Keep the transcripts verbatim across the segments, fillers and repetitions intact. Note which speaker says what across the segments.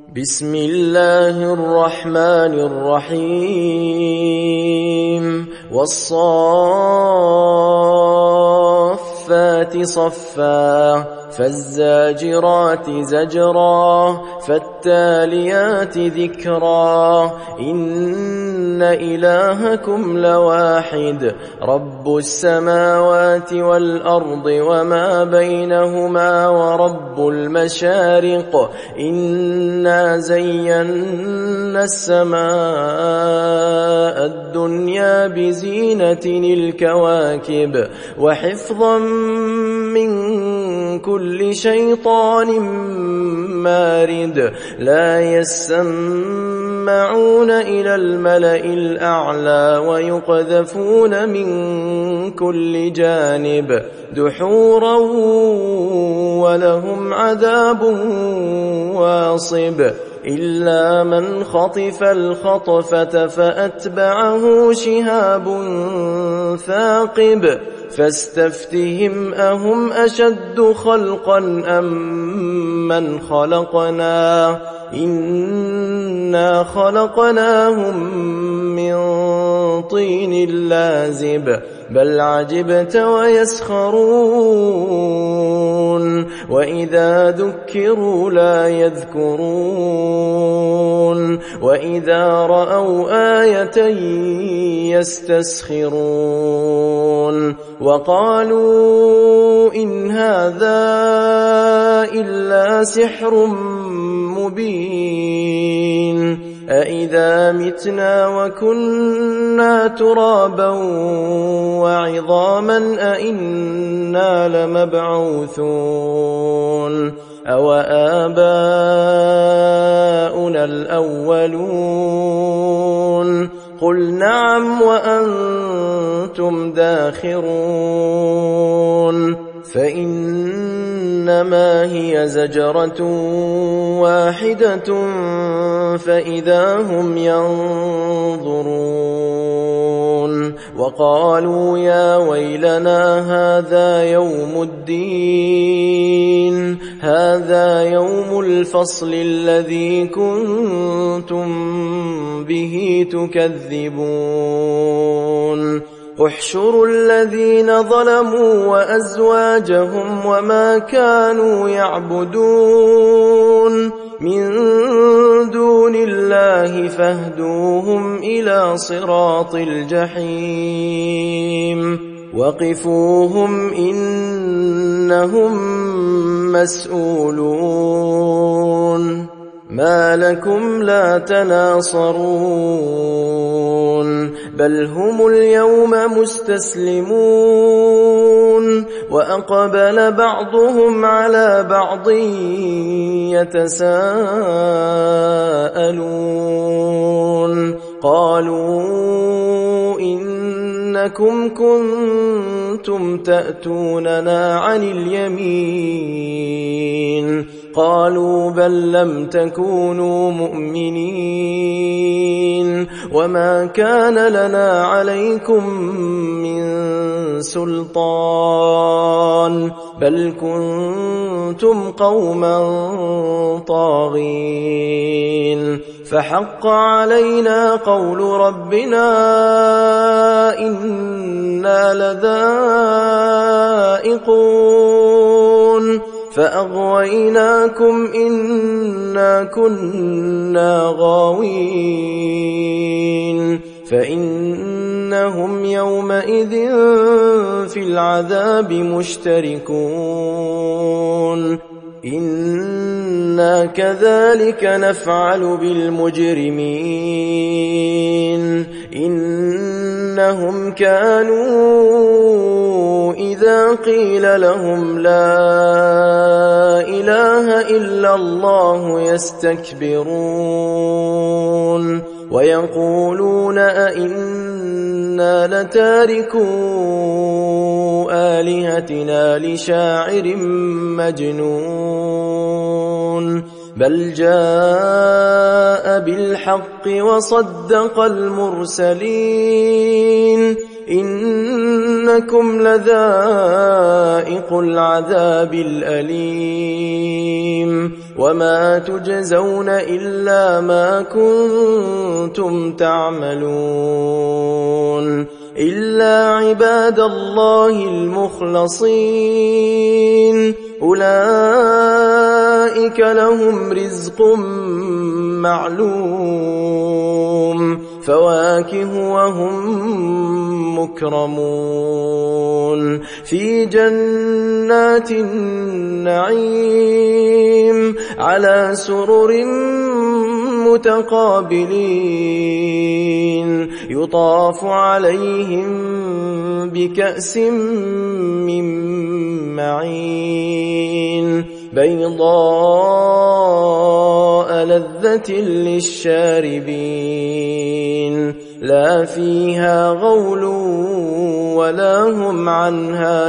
Speaker 1: بسم الله الرحمن الرحيم والصافات صفا فالزاجرات زجرا فالتاليات ذكرا إن إلهكم لواحد رب السماوات والأرض وما بينهما ورب المشارق إنا زينا السماء الدنيا بزينة الكواكب وحفظا من كل شيطان مارد لا يسمعون إلى الملأ الأعلى ويقذفون من كل جانب دحورا ولهم عذاب واصب إلا من خطف الخطفة فأتبعه شهاب ثاقب فاستفتهم أهم أشد خلقا أم من خلقنا إنا خلقناهم من طين لازب بل عجبت ويسخرون وإذا ذكروا لا يذكرون وإذا رأوا آية يستسخرون وقالوا إن هذا إلا سحر مبين أإذا متنا وكنا ترابا وعظاما أإنا لمبعوثون أو آباؤنا الأولون قل نعم وأنتم داخرون فإنما هي زجرة واحدة فإذا هم ينظرون وقالوا يا ويلنا هذا يوم الدين هذا يوم الفصل الذي كنتم به تكذبون احشروا الذين ظلموا وأزواجهم وما كانوا يعبدون من دون الله فاهدوهم إلى صراط الجحيم وقفوهم إنهم مسؤولون ما لكم لا تناصرون بل هم اليوم مستسلمون وأقبل بعضهم على بعض يتساءلون قالوا إنكم كنتم تأتوننا عن اليمين قالوا بل لم تكونوا مؤمنين وما كان لنا عليكم من سلطان بل كنتم قوما طاغين فحق علينا قول ربنا إنا لذائقون فأغويناكم إنا كنا غاوين فإنهم يومئذ في العذاب مشتركون إنا كذلك نفعل بالمجرمين إنهم كانوا إذا قيل لهم لا إله إلا الله يستكبرون ويقولون أئنا لتاركو آلهتنا لشاعر مجنون بل جاء بالحق وصدق المرسلين إنكم لذائق العذاب الأليم وما تجزون إلا ما كنتم تعملون إلا عباد الله المخلصين أولئك لهم رزق معلوم فواكه وهم مكرمون في جنات النعيم على سرر متقابلين يطاف عليهم بكأس من معين بيضاء لذة للشاربين لا فيها غول ولا هم عنها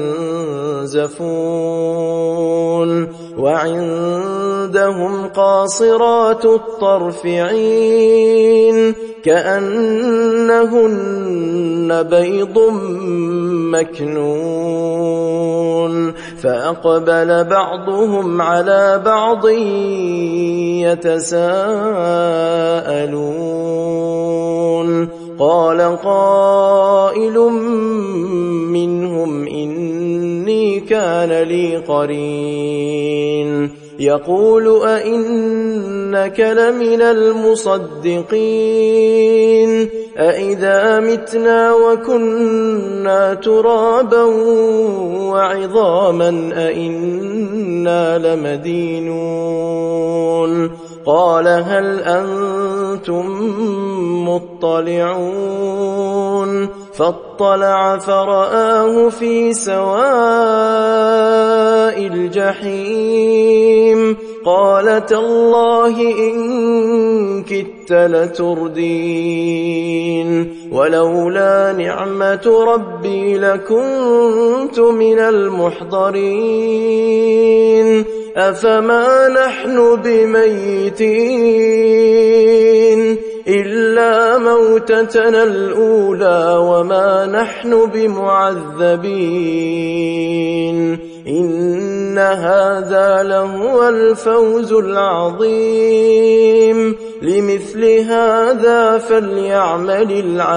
Speaker 1: ينزفون وعندهم قاصرات الطرف عين كأنهن بيض مكنون فأقبل بعضهم على بعض يتساءلون قال قائل منهم إني كان لي قرين يقول أئنك لمن المصدقين أئذا متنا وكنا ترابا وعظاما أئنا لمدينون قال هل أنتم مطلعون فاطلع فرآه في سواء الجحيم قال تالله إن كدت لتردين ولولا نعمة ربي لكنت من المحضرين أفما نحن بميتين إلا موتتنا الأولى وما نحن بمعذبين إن هذا لهو الفوز العظيم لمثل هذا فليعمل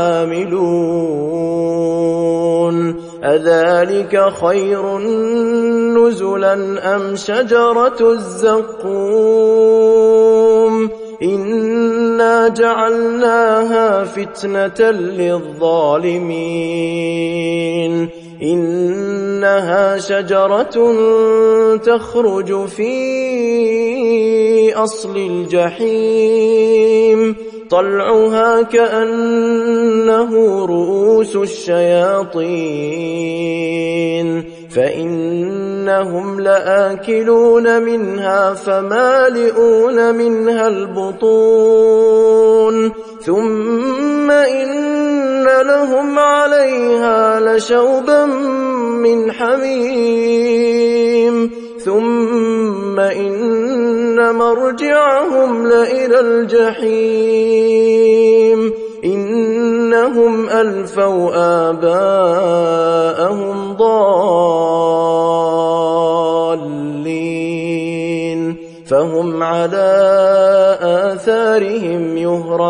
Speaker 1: العاملون أذلك خير نزلا أم شجرة الزقوم إنا جعلناها فتنة للظالمين إنها شجرة تخرج في أصل الجحيم طلعها كأنه رؤوس الشياطين فإنهم لآكلون منها فمالئون منها البطون ثم إن لهم عليها لشوبا من حميم ثم إن مرجعهم لإلى الجحيم إنهم ألفوا آباءهم ضالين فهم على آثارهم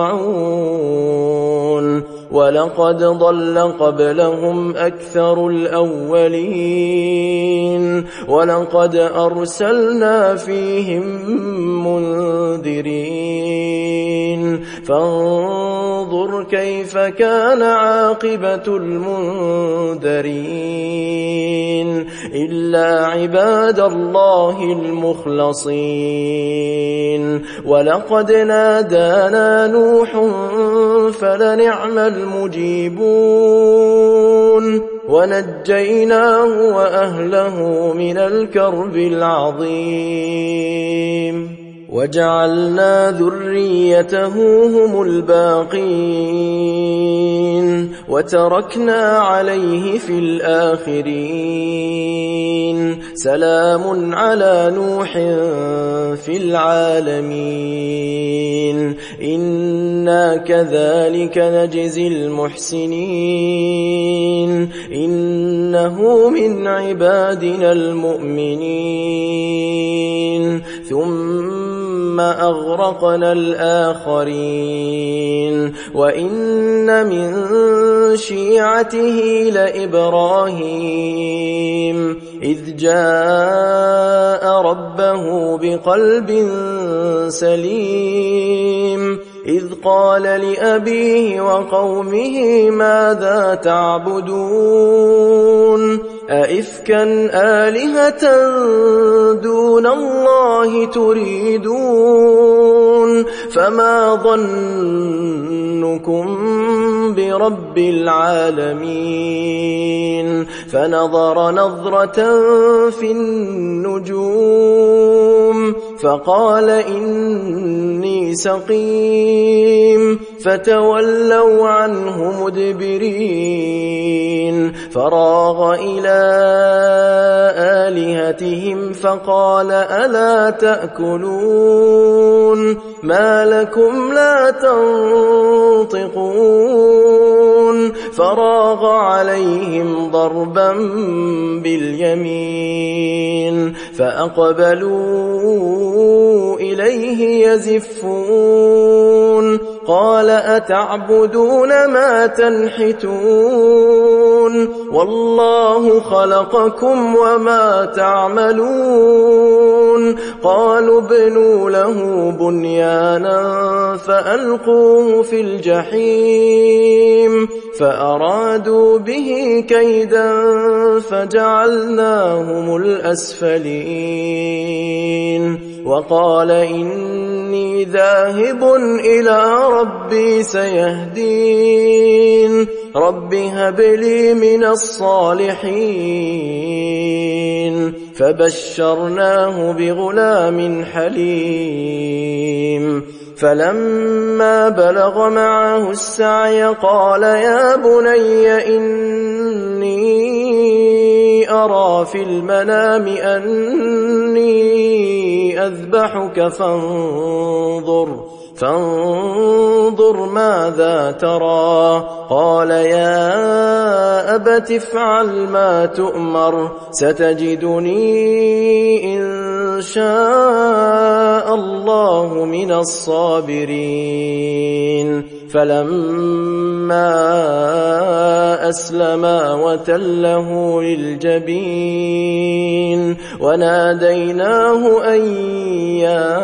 Speaker 1: يهرعون ولقد ضل قبلهم أكثر الأولين ولقد أرسلنا فيهم منذرين فانظر كيف كان عاقبة المنذرين إلا عباد الله المخلصين ولقد نادانا نوح فلنعم المجيبون ونجيناه وأهله من الكرب العظيم وجعلنا ذريته هم الباقين وتركنا عليه في الآخرين سلام على نوح في العالمين إنا كذلك نجزي المحسنين إنه من عبادنا المؤمنين ثم أغرقنا الآخرين وإن من شيعته لإبراهيم إذ جاء ربه بقلب سليم إذ قال لأبيه وقومه ماذا تعبدون أئفكا آلهة دون الله تريدون فما ظنكم برب العالمين فنظر نظرة في النجوم فقال إني سقيم فتولوا عنه مدبرين فراغ إلى آلهتهم فقال ألا تأكلون ما لكم لا تنطقون فراغ عليهم ضربا باليمين فأقبلوا إليه يزفون قال أتعبدون ما تنحتون والله خلقكم وما تعملون قالوا ابنوا له بنيانا فألقوه في الجحيم فأرادوا به كيدا فجعلناهم الأسفلين وقال إني ذاهب إلى ربي سيهدين رب هب لي من الصالحين فبشرناه بغلام حليم فلما بلغ معه السعي قال يا بني إني أرى في المنام أني أذبحك فانظر فانظر ماذا ترى قال يا أبت افعل ما تؤمر ستجدني إن شاء الله من الصابرين فلما أسلما وتله للجبين وناديناه أن يا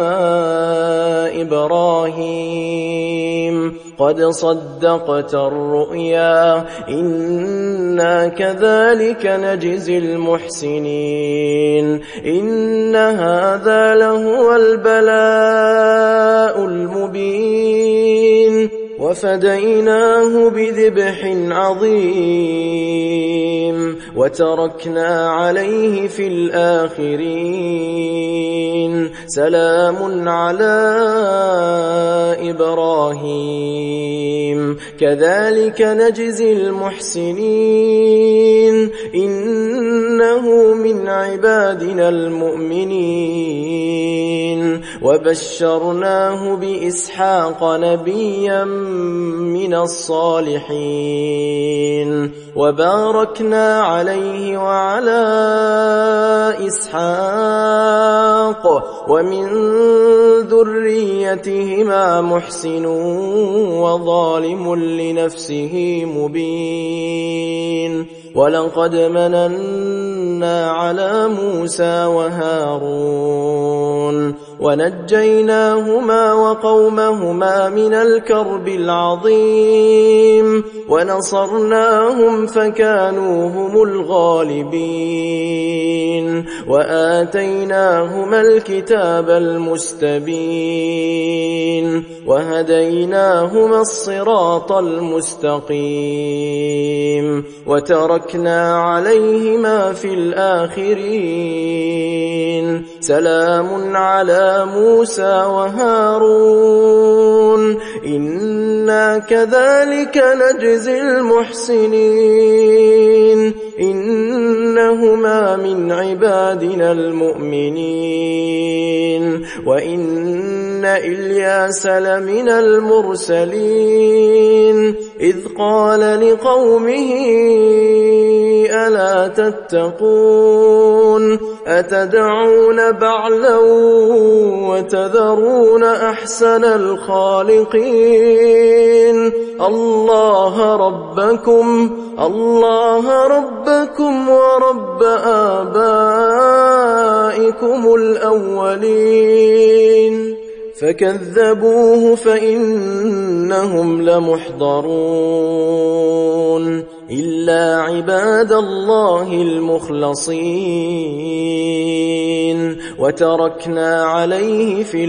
Speaker 1: إبراهيم قد صدقت الرؤيا إنا كذلك نجزي المحسنين إن هذا لهو البلاء المبين وفديناه بذبح عظيم وتركنا عليه في الآخرين سلام على إبراهيم كذلك نجزي المحسنين إنه من عبادنا المؤمنين وبشرناه بإسحاق نبيا من الصالحين وباركنا عليه وعلى إسحاق ومن ذريتهما محسن وظالم لنفسه مبين ولقد مننا على موسى وهارون ونجيناهما وقومهما من الكرب العظيم ونصرناهم فكانوا هم الغالبين وآتيناهما الكتاب المستبين وهديناهما الصراط المستقيم وتركنا عليهما في الآخرين سلام على على موسى وهارون إنا كذلك نجزي المحسنين إنهما من عبادنا المؤمنين وإن إلياس لمن المرسلين إذ قال لقومه ألا تتقون أتدعون بعلا وتذرون أحسن الخالقين الله ربكم الله ربكم ورب آبائكم الأولين فكذبوه فإنهم لمحضرون إلا عباد الله المخلصين وتركنا عليه في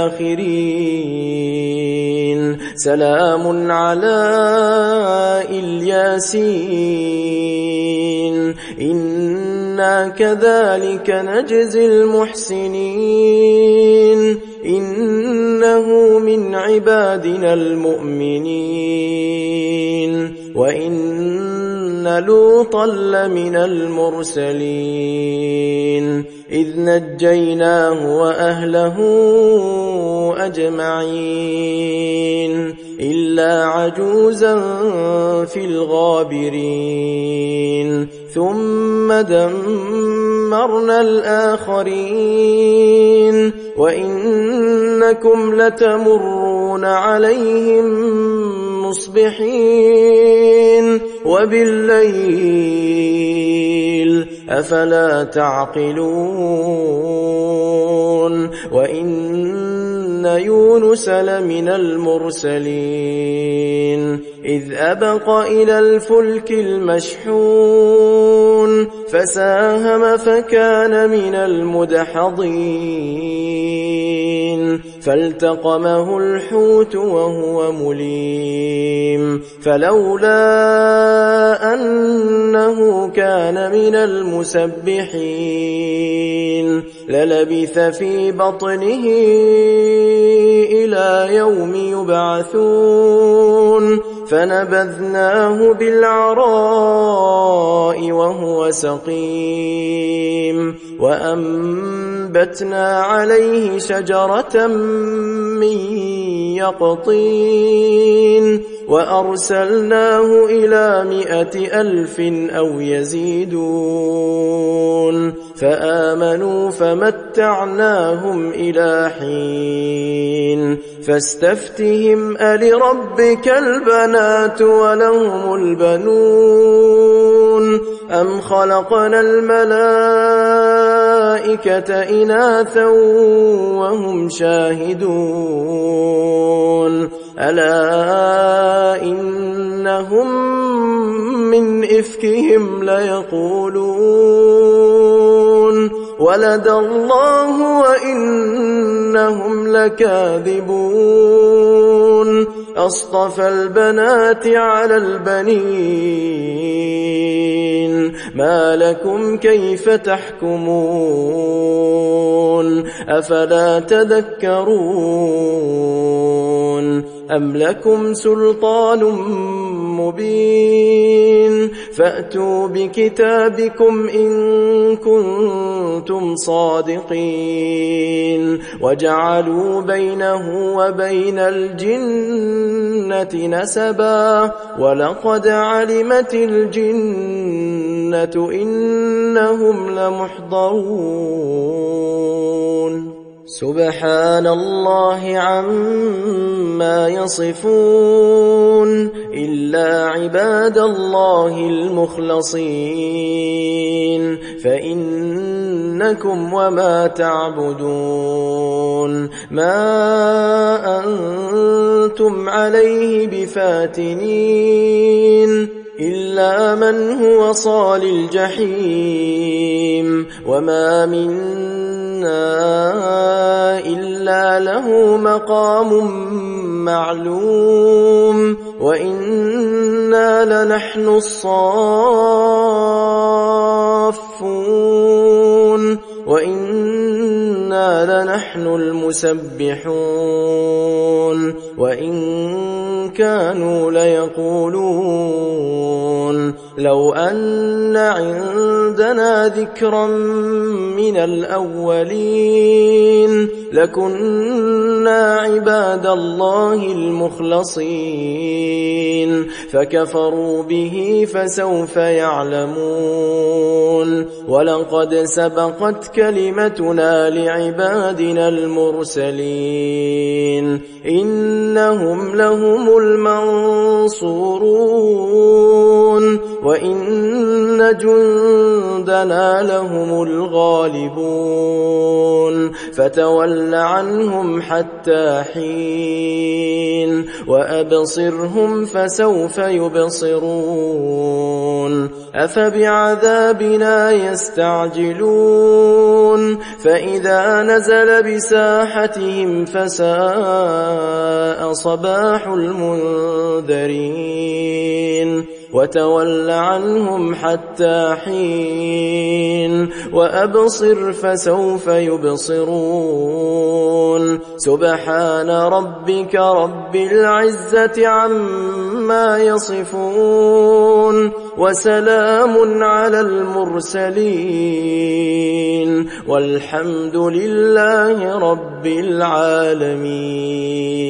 Speaker 1: الآخرين سلام على الياسين إنا كذلك نجزي المحسنين إنه من عبادنا المؤمنين وإن لوطا لمن المرسلين إذ نجيناه وأهله أجمعين إلا عجوزا في الغابرين ثم دمرنا الآخرين وإنكم لتمرون عليهم مصبحين وبالليل أفلا تعقلون وإن يونس لمن المرسلين إذ أبق إلى الفلك المشحون فساهم فكان من المدحضين فالتقمه الحوت وهو مليم فلولا أنه كان من المسبحين للبث في بطنه إلى يوم يبعثون فنبذناه بالعراء وهو سقيم وأنبتنا عليه شجرة من يقطين وأرسلناه إلى مائة ألف أو يزيدون فآمنوا فمتعناهم إلى حين فاستفتهم ألربك البنات ولهم البنون أم خلقنا الملائكة إناثا وهم شاهدون ألا إنهم من إفكهم ليقولون ولد الله وإنهم لكاذبون أصطفى البنات على البنين ما لكم كيف تحكمون أفلا تذكرون أم لكم سلطان مبين فأتوا بكتابكم إن كنتم صادقين وجعلوا بينه وبين الجنة نسبا ولقد علمت الجنة إنهم لمحضرون سبحان الله عما يصفون إلا عباد الله المخلصين فإنكم وما تعبدون ما أنتم عليه بفاتنين إلا من هو صال الجحيم وما منا إلا له مقام معلوم وإنا لنحن الصافون وإنا لنحن المسبحون وإن كانوا ليقولون لو أن عندنا ذكرا من الأولين لكنا عباد الله المخلصين فكفروا به فسوف يعلمون ولقد سبقت كلمتنا لعبادنا المرسلين إنهم لهم المنصورون وإن جندنا لهم الغالبون فتول عنهم حتى حين وأبصرهم فسوف يبصرون أفبعذابنا يستعجلون فإذا نزل بساحتهم فساء صباح المنذرين وتول عنهم حتى حين وأبصر فسوف يبصرون سبحان ربك رب العزة عما يصفون وسلام على المرسلين والحمد لله رب العالمين.